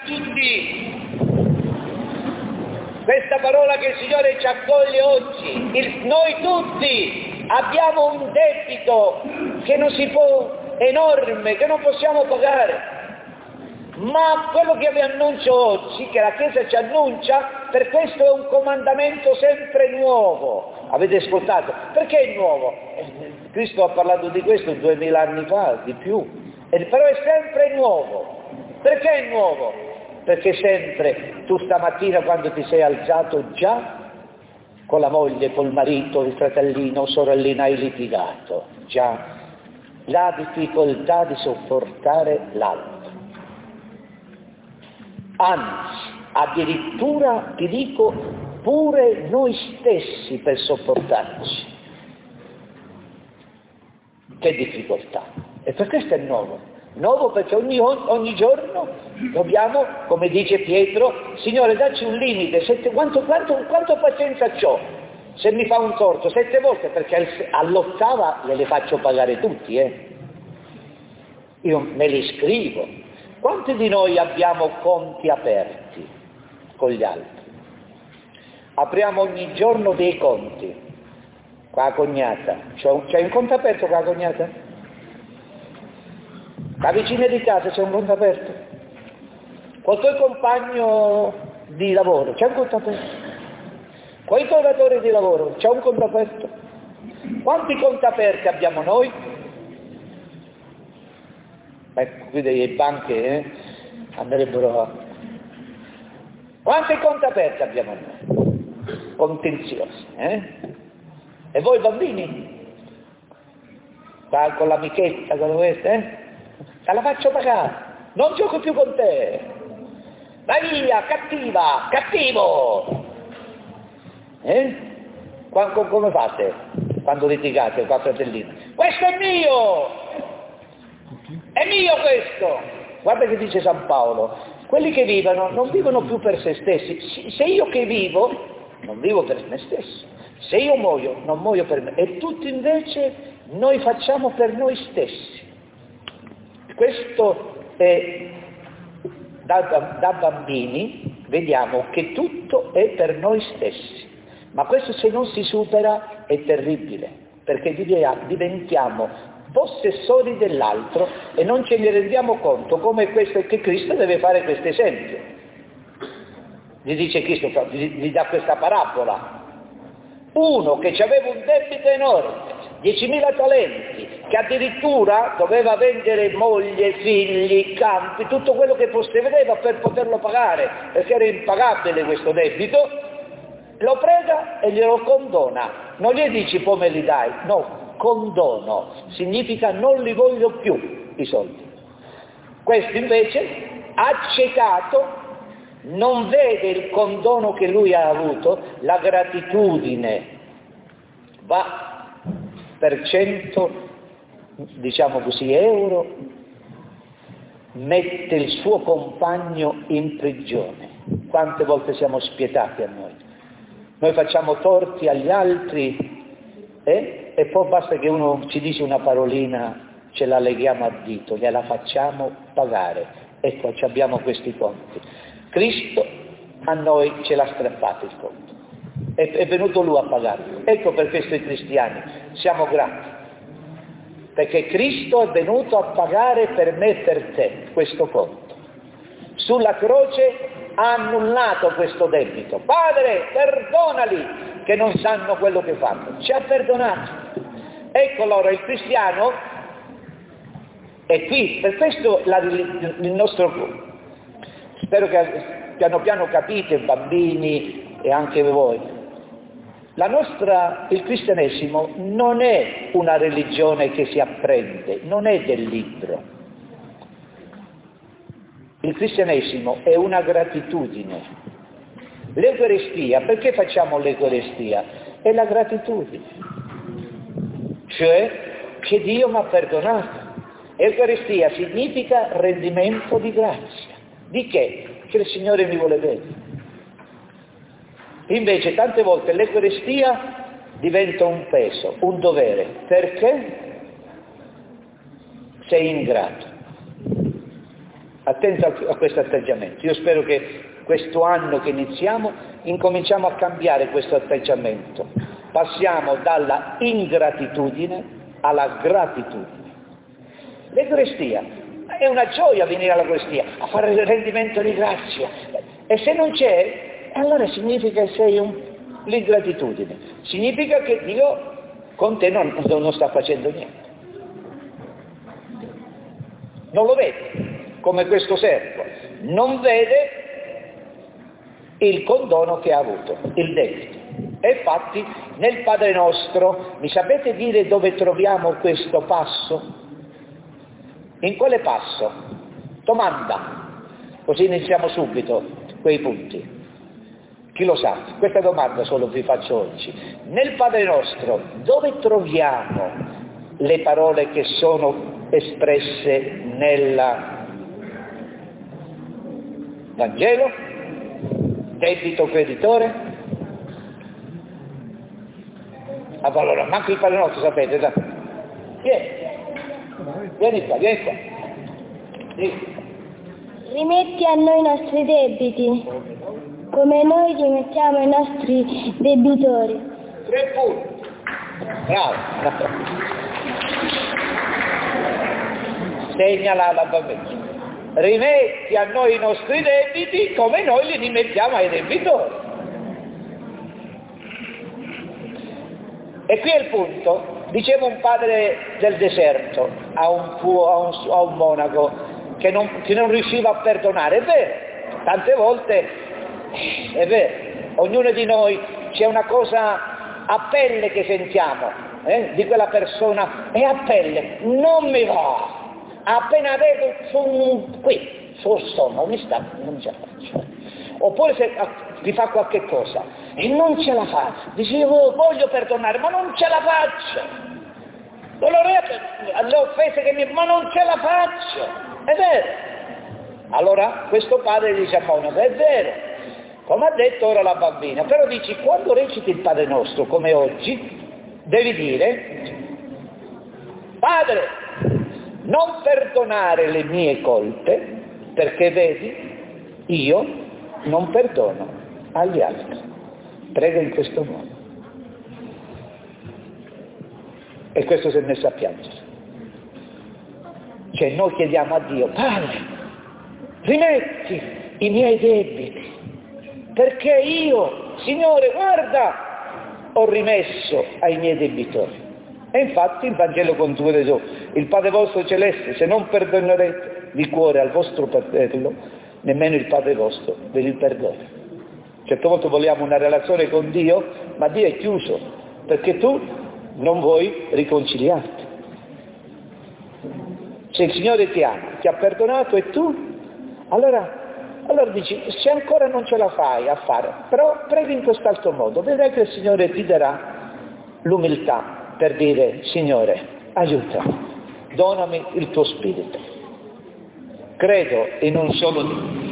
tutti. Questa parola che il Signore ci accoglie oggi, noi tutti abbiamo un debito che non si può, enorme, che non possiamo pagare. Ma quello che vi annuncio oggi, che la Chiesa ci annuncia, per questo è un comandamento sempre nuovo. Avete ascoltato? Perché è nuovo? Cristo ha parlato di questo 2000 anni fa, di più. Però è sempre nuovo. Perché è nuovo? Perché sempre tu stamattina quando ti sei alzato già con la moglie, col marito, il fratellino o sorellina hai litigato. Già la difficoltà di sopportare l'altro. Anzi, addirittura ti dico pure noi stessi per sopportarci. Che difficoltà! E per questo è nuovo. Nuovo perché ogni giorno dobbiamo, come dice Pietro, Signore dacci un limite, quanto pazienza c'ho? Se mi fa un torto 7 volte, perché all'8ª gliele faccio pagare tutti, Io me li scrivo. Quanti di noi abbiamo conti aperti con gli altri? Apriamo ogni giorno dei conti. Con la cognata. C'è un conto aperto con la cognata? La vicina di casa c'è un conto aperto? Col tuo compagno di lavoro c'è un conto aperto? Con i tuoi datori di lavoro c'è un conto aperto? Quanti conti aperti abbiamo noi? Ecco, qui delle banche andrebbero a... Quanti conti aperti abbiamo noi? Contenziosi, E voi bambini? Con l'amichetta, con questo, te la faccio pagare, non gioco più con te, vai via, cattiva, cattivo, Come fate quando litigate con fratellino? Questo è mio questo. Guarda che dice San Paolo, quelli che vivono non vivono più per se stessi. Se io che vivo non vivo per me stesso, se io muoio non muoio per me, e tutti invece noi facciamo per noi stessi. Questo è, da bambini vediamo che tutto è per noi stessi, ma questo se non si supera è terribile, perché diventiamo possessori dell'altro e non ce ne rendiamo conto, come questo che Cristo deve fare questo esempio. Gli dice Cristo, gli dà questa parabola. Uno che aveva un debito enorme, 10.000 talenti, che addirittura doveva vendere moglie, figli, campi, tutto quello che possedeva per poterlo pagare, perché era impagabile questo debito, lo prega e glielo condona. Non gli dici poi me li dai, no, condono, significa non li voglio più i soldi. Questo invece, accecato, non vede il condono che lui ha avuto, la gratitudine va per 100, diciamo così, euro, mette il suo compagno in prigione. Quante volte siamo spietati a noi? Noi facciamo torti agli altri e poi basta che uno ci dice una parolina, ce la leghiamo a dito, gliela facciamo pagare. Ecco, abbiamo questi conti. Cristo a noi ce l'ha strappato il conto, è venuto Lui a pagarlo. Ecco per questo i cristiani siamo grati, perché Cristo è venuto a pagare per me e per te questo conto. Sulla croce ha annullato questo debito. Padre, perdonali che non sanno quello che fanno. Ci ha perdonato. Ecco allora il cristiano è qui, per questo il nostro... Spero che piano piano capite, bambini e anche voi. Il cristianesimo non è una religione che si apprende, non è del libro. Il cristianesimo è una gratitudine. L'Eucaristia, perché facciamo l'Eucaristia? È la gratitudine. Cioè che Dio mi ha perdonato. Eucaristia significa rendimento di grazia. Di che? Che il Signore mi vuole bene. Invece tante volte l'Eucaristia diventa un peso, un dovere. Perché? Sei ingrato. Attento a questo atteggiamento. Io spero che questo anno che iniziamo incominciamo a cambiare questo atteggiamento. Passiamo dalla ingratitudine alla gratitudine. L'Eucaristia è una gioia venire all'Eucaristia, a fare il rendimento di grazia. E se non c'è, allora significa che sei l'ingratitudine. Significa che Dio con te non sta facendo niente. Non lo vede, come questo servo. Non vede il condono che ha avuto, il debito. E infatti nel Padre Nostro, mi sapete dire dove troviamo questo passo? In quale passo? Domanda, così iniziamo subito quei punti. Chi lo sa? Questa domanda solo vi faccio oggi. Nel Padre Nostro, dove troviamo le parole che sono espresse nel Vangelo? Debito creditore? Allora, manco il Padre Nostro, sapete, dai. Vieni qua. Sì. Rimetti a noi i nostri debiti, come noi rimettiamo i nostri debitori. 3 punti. Bravo. Segnala la bambina. Rimetti a noi i nostri debiti come noi li rimettiamo ai debitori. E qui è il punto. Diceva un padre del deserto a un monaco che non riusciva a perdonare. È vero, tante volte è vero, ognuno di noi c'è una cosa a pelle che sentiamo di quella persona, e a pelle non mi va, appena vedo qui sul stomaco non ce la faccio. Oppure se ti fa qualche cosa e non ce la fa, dicevo voglio perdonare ma non ce la faccio, le offese ma non ce la faccio, è vero. Allora questo padre dice a monaco, è vero, come ha detto ora la bambina, però dici quando reciti il Padre Nostro come oggi devi dire: Padre, non perdonare le mie colpe, perché vedi io non perdono agli altri. Prega in questo modo. E questo si è messo a piangere. Cioè noi chiediamo a Dio: Padre, rimetti i miei debiti, perché io, Signore, guarda, ho rimesso ai miei debitori. E infatti il Vangelo conclude così: il Padre vostro celeste, se non perdonerete di cuore al vostro fratello, nemmeno il Padre vostro ve li perdona. Certe volte vogliamo una relazione con Dio, ma Dio è chiuso, perché tu non vuoi riconciliarti. Se il Signore ti ama, ti ha perdonato e tu, allora dici, se ancora non ce la fai a fare, però preghi in quest'altro modo, vedrai che il Signore ti darà l'umiltà per dire: Signore, aiutami, donami il tuo spirito. Credo in un solo Dio,